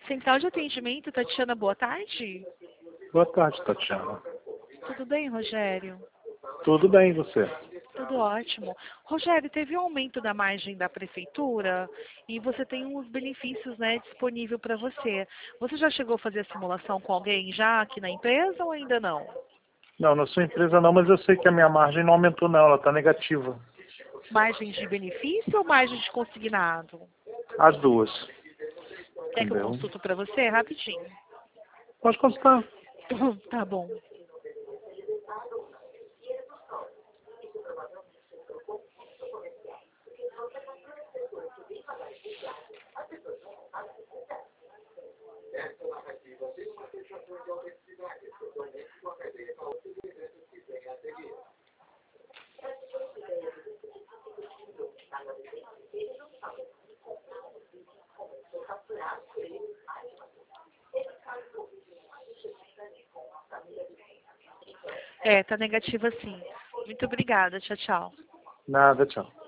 Central de Atendimento, Tatiana, boa tarde. Boa tarde, Tatiana. Tudo bem, Rogério? Tudo bem, e você? Tudo ótimo. Rogério, teve um aumento da margem da prefeitura e você tem uns benefícios, né, disponível para você. Você já chegou a fazer a simulação com alguém já aqui na empresa ou ainda não? Não, na sua empresa não, mas eu sei que a minha margem não aumentou não, ela está negativa. Margem de benefício ou margem de consignado? As duas. Quer que eu Entendeu? consulto para você? Rapidinho. Pode consultar. Tá bom. Tá negativa sim. Muito obrigada. Tchau, tchau. Nada, tchau.